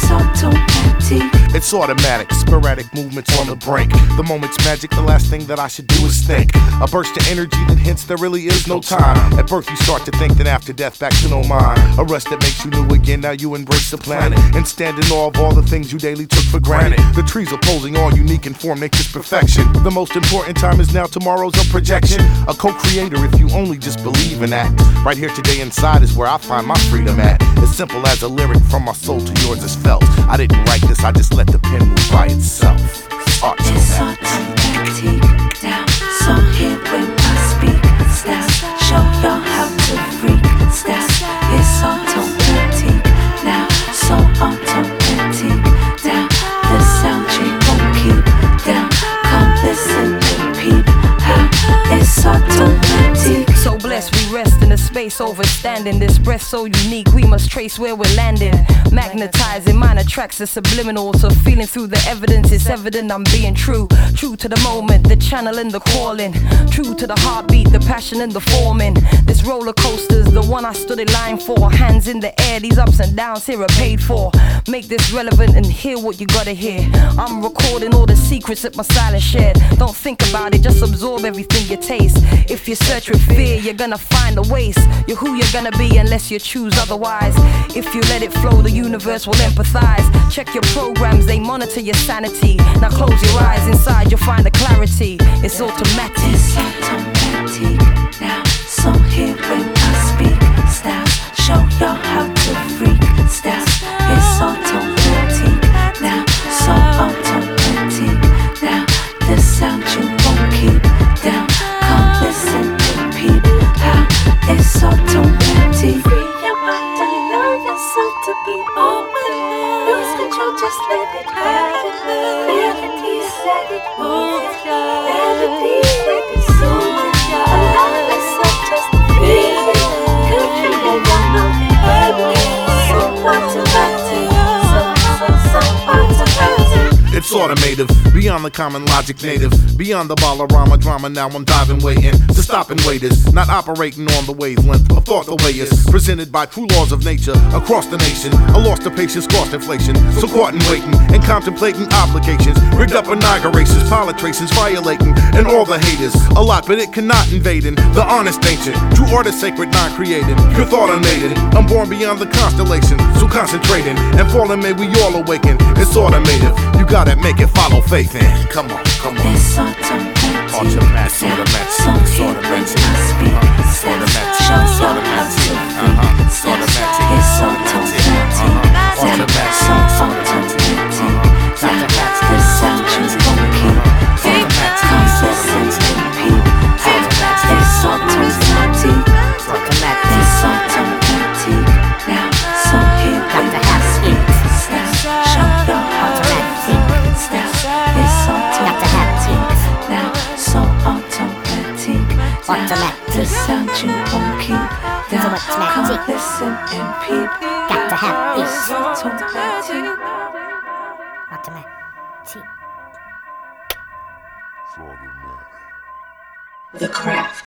It's automatic. It's automatic, sporadic movements on the brink. The moment's magic, the last thing that I should do is think. A burst of energy that hints there really is no time. At birth you start to think, then after death back to no mind. A rest that makes you new again, now you embrace the planet. And stand in awe of all the things you daily took for granted. The trees opposing all unique and form nature's perfection. The most important time is now, tomorrow's a projection. A co-creator if you only just believe in that. Right here today inside is where I find my freedom at. As simple as a lyric from my soul to yours is felt. I didn't write this, I just let the pen move by itself. It's automatic now. So here when I speak, style, show y'all how to freak. Style, it's automatic now. So automatic now. The sound you won't keep down. Come listen and peep how it's automatic. So blessed we rest in a space overstanding. This breath so unique we must trace where we're landing. Magnetizing, mine attracts the subliminal. So feeling through the evidence, it's evident I'm being true. True to the moment, the channel and the calling. True to the heartbeat, the passion and the forming. This roller coaster's the one I stood in line for. Hands in the air, these ups and downs here are paid for. Make this relevant and hear what you gotta hear. I'm recording all the secrets that my silence shared. Don't think about it, just absorb everything you taste. If you search with fear, you're gonna find a waste. You're who you're gonna be unless you choose otherwise. If you let it flow, the universe will empathize. Check your programs, they monitor your sanity. Now close your eyes, inside you'll find the clarity. It's automatic. It's automatic now. So here when I speak, style, show y'all how to freak. Style, it's automatic now. So automatic now. The sound you won't keep down. Come listen and peep how it's automatic. Free your mind and allow yourself to be open. Lose control, just let it happen. Reality said it won't. Melody let it soothe. Allow yourself just to feel it. Could feel it, I know it hurt. So automatic. So automatic. It's automative, beyond the common logic native. Beyond the Balarama drama, now I'm diving, waiting to stop and wait is not operating on the wavelength of thought the way is presented by true laws of nature across the nation. I lost the patience, cost inflation, so caught in waiting and contemplating obligations. Rigged up inaugurations, traces violating, and all the haters. A lot, but it cannot invade in the honest ancient. True art is sacred, not created. Pure thought unmated. I'm born beyond the constellation, so concentrating and falling, may we all awaken. It's automated. You gotta make it follow faith in. Come on, come on. It's automatic. Automatic, automatic, So here when I speak, automatic, show y'all how to freak. It's automatic, It's automatic. automatic, So automatic. The sound you won't keep down. Come listen and peep how it's automatic. It's automatic now. So here when I speak, show y'all how to freak. It's automatic now. So automatic. The sound you won't keep down. Come listen and peep. Got to have It's automatic. automatic. The craft.